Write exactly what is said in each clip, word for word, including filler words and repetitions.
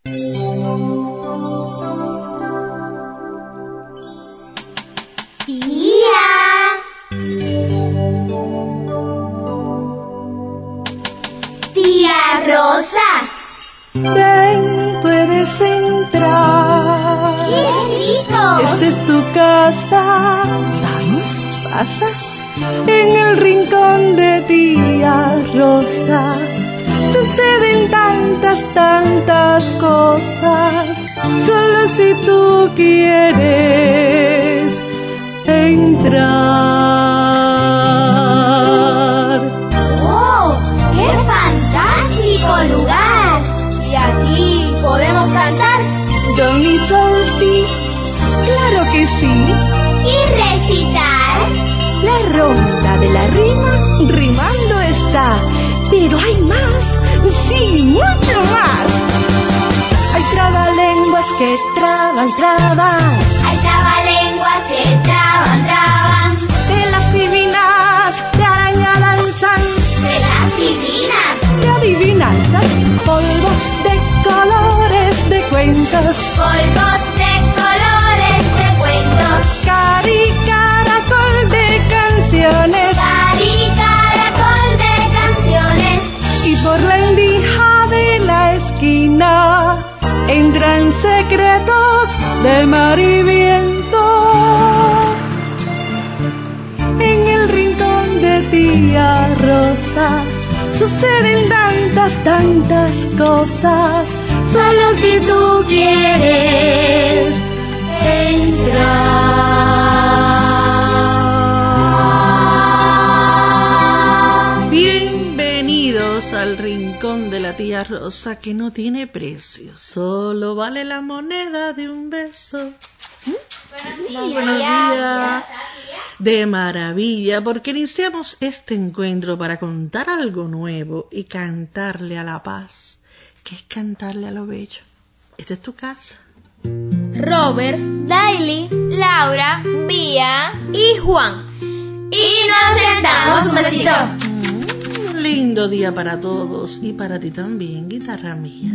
Tía. Tía Rosa. Ven, puedes entrar. ¡Qué rico! Esta es tu casa. Vamos, pasa. En el rincón de tía Rosa suceden tantas, tantas cosas. Solo si tú quieres entrar. ¡Oh! ¡Qué fantástico lugar! ¿Y aquí podemos cantar? Do, mi, sol, si. Claro que sí. ¿Y recitar? La ronda de la rima rimando está. Pero hay más, sí, mucho más. Hay trabalenguas que traban, traban. Hay trabalenguas que traban, traban. De las divinas de araña danzan. De las divinas. De adivinanzas, polvos de colores de cuentos. Polvos de colores de cuentos. Cari, caracol de canciones. Cari, caracol de canciones. Y por la endija de la esquina entran secretos de mar y viento. En el rincón de tía Rosa suceden tantas, tantas cosas. Solo si tú quieres entrar. Bienvenidos al rincón de la tía Rosa, que no tiene precio, solo vale la moneda de un beso. ¿Mm? Buenos Buenos días. De maravilla, porque iniciamos este encuentro para contar algo nuevo y cantarle a la paz, que es cantarle a lo bello. Esta es tu casa. Robert, Daily, Laura, Bía y Juan. Y nos sentamos un besito. Mm, lindo día para todos y para ti también, guitarra mía.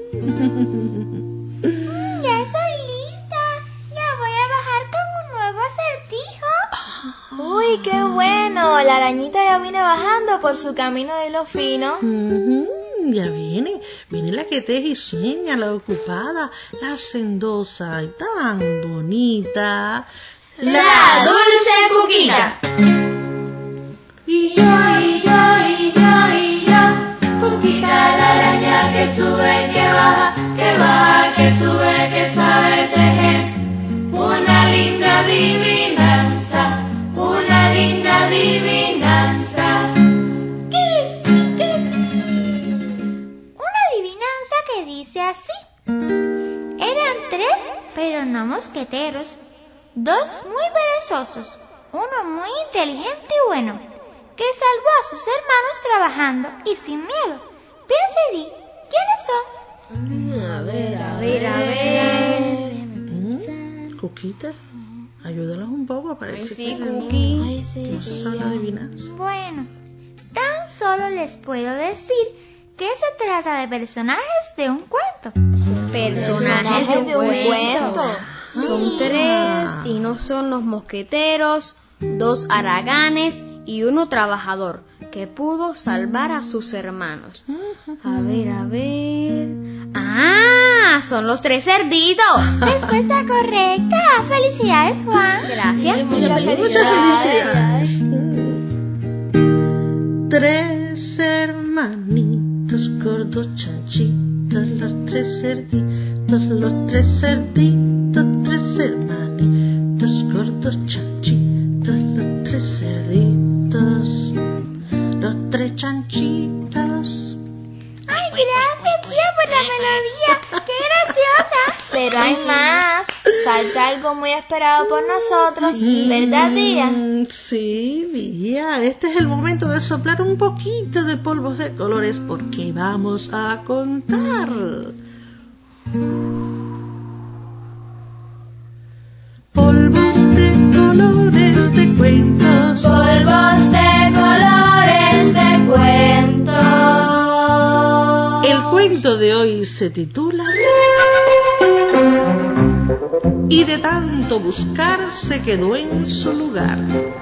Mm. Ya estoy lista. Ya voy a bajar con un nuevo acertijo. Uy, qué bueno. La arañita ya viene bajando por su camino de hilo fino. Ujú, ya viene, viene la que teje y sueña, la ocupada, la hacendosa y tan bonita. La dulce Cuquita. Y yo, y yo, y yo, y yo, Cuquita la araña que sube, que baja, que baja, que sube, que sabe tejer. Una linda adivinanza, una linda adivinanza. ¿Qué es? ¿Qué es? Una adivinanza que dice así. Eran tres, pero no mosqueteros. Dos muy perezosos, uno muy inteligente y bueno, que salvó a sus hermanos trabajando y sin miedo. Piensa y di, ¿quiénes son? A ver, a ver, a ver. Mm, Cuquita, ayúdalos un poco, parece Ay, sí, que Cuqui. Ay, sí, no se sabe la adivinanza. Bueno, tan solo les puedo decir que se trata de personajes de un cuento. Personajes de un cuento. Son Ah. tres y no son los mosqueteros, dos haraganes y uno trabajador que pudo salvar a sus hermanos. A ver, a ver. ¡Ah! Son los tres cerditos. Respuesta correcta. Felicidades, Juan. Gracias. Muchas felicidades. Tres hermanitos gordos chanchitos, los tres cerditos, los tres cerditos, tres hermanitos gordos chanchitos, los tres cerditos, los tres chanchitos. Ay, gracias, tía, por la melodía. ¡Qué graciosa! Pero hay más. Falta algo muy esperado por nosotros, ¿verdad, tía? Mm, sí, Vía, este es el momento de soplar un poquito de polvos de colores porque vamos a contar. Polvos de colores de cuentos. Polvos de colores de cuentos. El cuento de hoy se titula Y de tanto buscar se quedó en su lugar.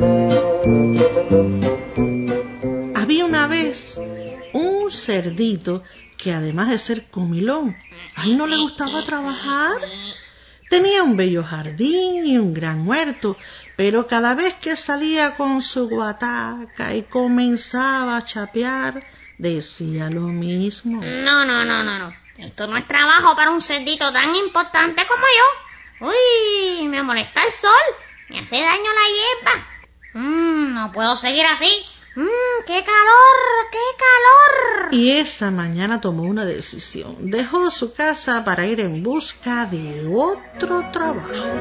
Había una vez un cerdito que, además de ser comilón, a él no le gustaba trabajar. Tenía un bello jardín y un gran huerto, pero cada vez que salía con su guataca y comenzaba a chapear, decía lo mismo. No, no, no, no, no. Esto no es trabajo para un cerdito tan importante como yo. Uy, me molesta el sol, me hace daño la hierba. Mm, no puedo seguir así. Mmm, qué calor, qué calor. Y esa mañana tomó una decisión. Dejó su casa para ir en busca de otro trabajo.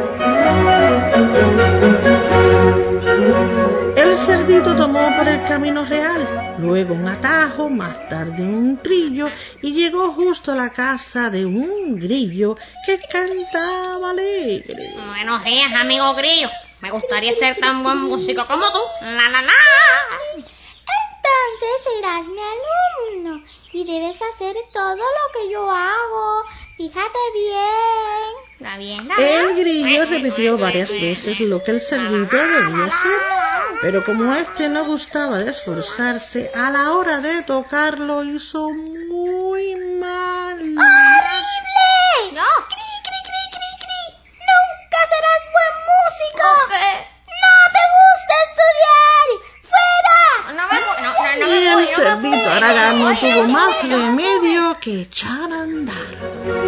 El cerdito tomó por el camino real, luego un atajo, más tarde un trillo, y llegó justo a la casa de un grillo que cantaba alegre. Buenos días, amigo grillo. Me gustaría ser tan buen músico como tú. La, la, la. Entonces serás mi alumno y debes hacer todo lo que yo hago. Fíjate bien. Está bien, está bien. El grillo repitió varias veces lo que el cerdito debía hacer, pero como este no gustaba de esforzarse, a la hora de tocarlo hizo muy mal. ¡Horrible! No. ¡Cri, cri, cri, cri, cri! ¡Nunca serás buen músico! ¿Por qué? ¡No te gusta estudiar! ¡Fuera! No me voy, no, no, no Y me voy, el no me cerdito voy. Aragán no Oye, tuvo oye, más oye, remedio que echar a andar.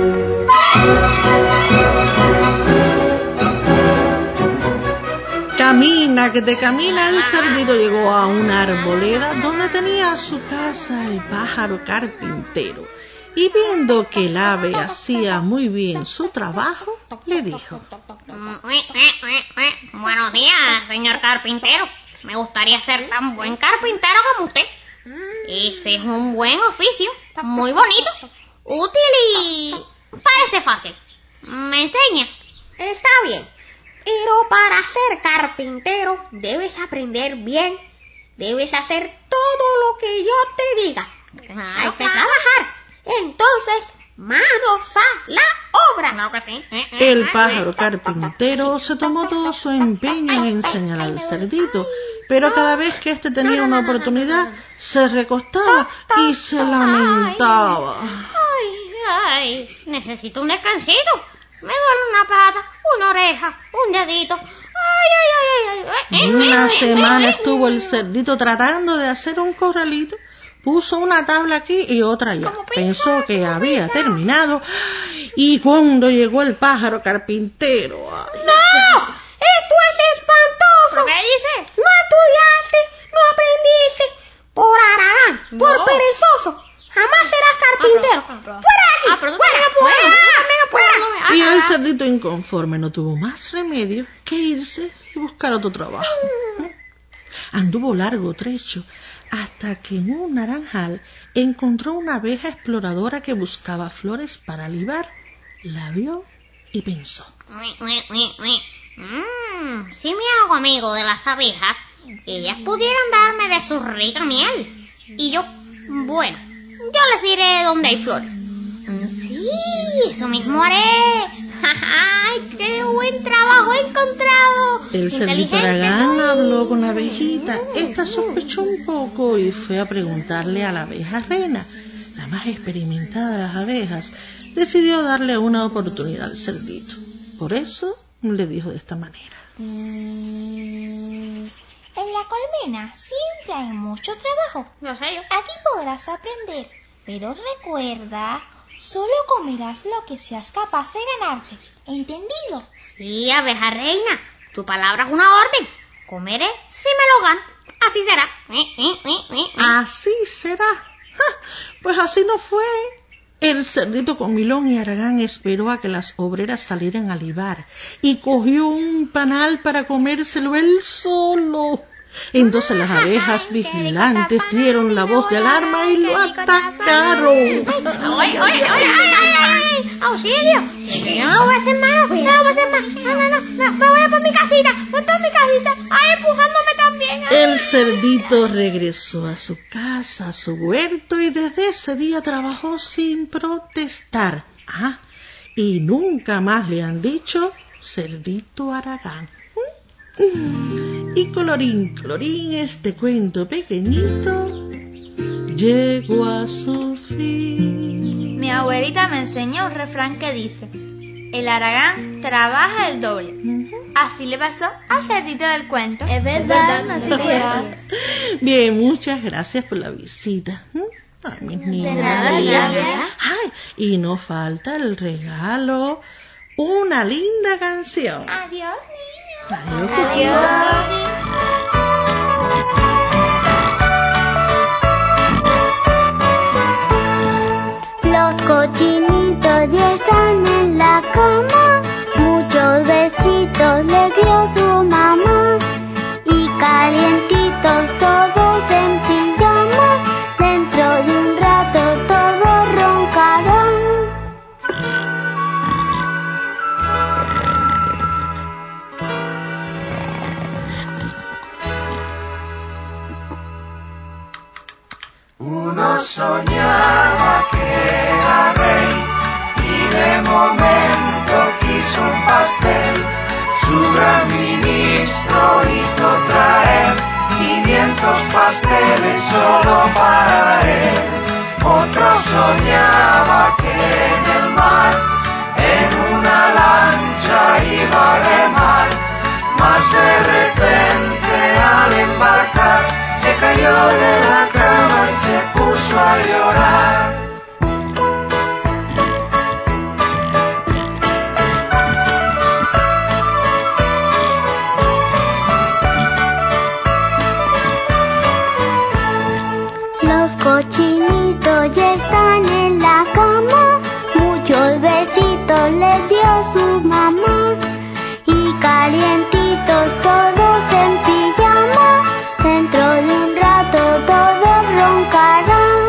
Camina, que te camina, el cerdito llegó a una arboleda donde tenía su casa el pájaro carpintero. Y viendo que el ave hacía muy bien su trabajo, le dijo: Mm, eh, eh, eh, eh. Buenos días, señor carpintero. Me gustaría ser tan buen carpintero como usted. Ese es un buen oficio, muy bonito, útil y parece fácil. ¿Me enseña? Está bien, pero para ser carpintero debes aprender bien. Debes hacer todo lo que yo te diga. Hay que trabajar. Entonces, manos a la obra. Claro que sí. Eh, eh, El eh, pájaro eh. carpintero se tomó todo su empeño en enseñar al cerdito, pero cada vez que éste tenía una oportunidad, se recostaba y se lamentaba. Ay, ay, necesito un descansito. Me duele una pata, una oreja, un dedito. Ay, ay, ay, ay, ay. Eh, Una eh, eh, semana eh, estuvo el eh. cerdito tratando de hacer un corralito. Puso una tabla aquí y otra allá. Pensó que había terminado y cuando llegó el pájaro carpintero... ¡ay! ¡No! ¡Esto es espantoso! ¿Qué dice? No estudiaste, no aprendiste. Por Aragán, por No. perezoso. Jamás serás carpintero. Ah, pero- pero- ¡Fuera de aquí! Ah, pero tú ¡Fuera! también puedes, ¡Fuera! tú también puedes, no me- Y ah, el ah. cerdito inconforme no tuvo más remedio que irse y buscar otro trabajo. Anduvo largo trecho hasta que en un naranjal encontró una abeja exploradora que buscaba flores para libar. La vio y pensó: Ui, ui, ui, ui. Mm, si me hago amigo de las abejas, ellas pudieran darme de su rica miel. Y yo, bueno, yo les diré dónde hay flores. Mm, Sí, eso mismo haré. ¡Ay, qué buen trabajo he encontrado! El cerdito Inteligente Aragán soy. habló con la abejita. Esta sospechó un poco y fue a preguntarle a la abeja reina, la más experimentada de las abejas. Decidió darle una oportunidad al cerdito. Por eso le dijo de esta manera: Mm, En la colmena siempre hay mucho trabajo. Yo sé yo. Aquí podrás aprender, pero recuerda, solo comerás lo que seas capaz de ganarte. ¿Entendido? Sí, abeja reina, tu palabra es una orden. Comeré si me lo gano. Así será. Eh, eh, eh, eh, eh. Así será. ¡Ja! Pues así no fue. El cerdito comilón y Aragán esperó a que las obreras salieran a libar y cogió un panal para comérselo él solo. Entonces las abejas vigilantes dieron la voz de alarma y lo atacaron. Oye, oye, oye, ay, ay, ay, auxilio. Yo no lo voy a hacer más, no lo voy a hacer más. No, no, no, no, me voy a por mi casita, voy por mi casita. Ay, empujándome también. Ay. El cerdito cerdito regresó a su casa, a su huerto, y desde ese día trabajó sin protestar. Ah, y nunca más le han dicho Cerdito Aragán. Y colorín, colorín, este cuento pequeñito llegó a su fin. Mi abuelita me enseñó un refrán que dice: el Aragán trabaja el doble. Uh-huh. Así le pasó al cerdito del cuento. Es verdad, así es. Bien, muchas gracias por la visita. Ay, mis niños. De nada, Ay, y no falta el regalo, una linda canción. Adiós, niños. Adiós. Adiós. Los cochinitos ya están en la cama, muchos besitos le dio su mamá, y calientitos todos en pijama, dentro de un rato todos roncarán. Uno soñaba que era rey y de momento quiso un pastel. Su gran ministro hizo traer quinientos pasteles solo para él. Otro soñaba que en el mar, en una lancha iba a remar, mas de repente al embarcar se cayó de la cama y se puso a llorar. Los cochinitos ya están en la cama, muchos besitos les dio su mamá, y calientitos todos en pijama, dentro de un rato todos roncarán.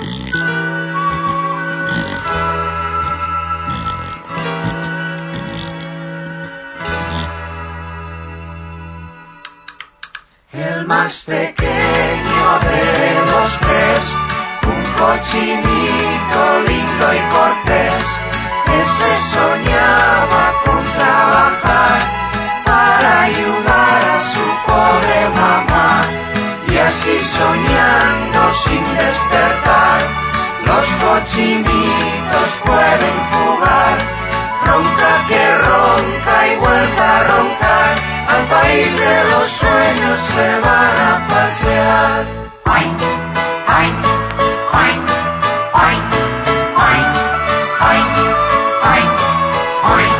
El más pequeño de los tres, un cochinito lindo y cortés, ese soñaba con trabajar para ayudar a su pobre mamá, y así soñando sin despertar, los cochinitos pueden jugar, ronca que ronca y vuelta a roncar, al país de los sueños se van a pasear. Ay, ay, ay, ay, ay, ay, ay, ay.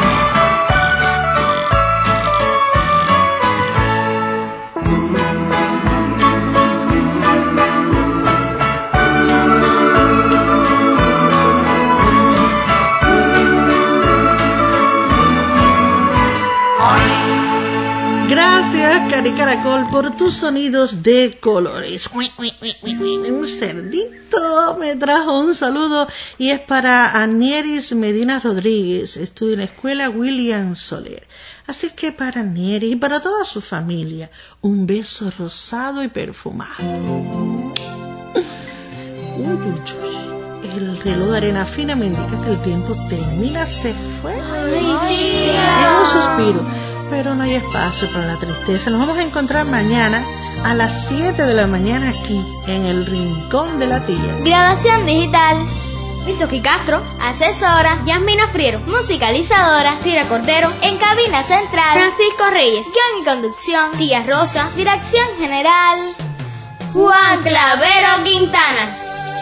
Gracias, Cari Caracol, por tus sonidos de colores. Un cerdito me trajo un saludo y es para Anieris Medina Rodríguez, estudia en la escuela William Soler. Así que para Anieris y para toda su familia, un beso rosado y perfumado. Uy, uy, uy. El reloj de arena fina me indica que el tiempo termina, se fue. Ay, sí. Es un suspiro, pero no hay espacio para la tristeza. Nos vamos a encontrar mañana a las siete de la mañana aquí, en el Rincón de la Tía. Grabación digital. Misoki Castro, Asesora. Yasmina Friero, Musicalizadora. Cira Cordero, En cabina central. Francisco Reyes, Guión y conducción. Tía Rosa, Dirección general. Juan Clavero Quintana.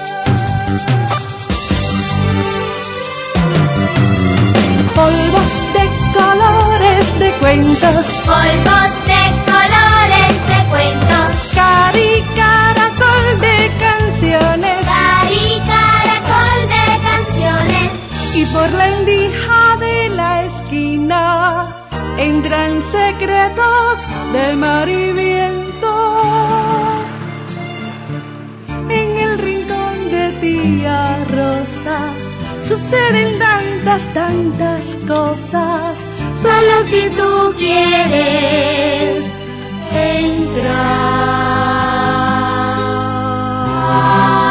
Polvos de colores de cuentos, Polvos de colores de cuentos, Cari Caracol de canciones, Cari Caracol de canciones, y por la endija de la esquina entran secretos de mar y viento. En el rincón de Tía Rosa suceden tantas, tantas cosas. solo si tú quieres entrar. Navidad.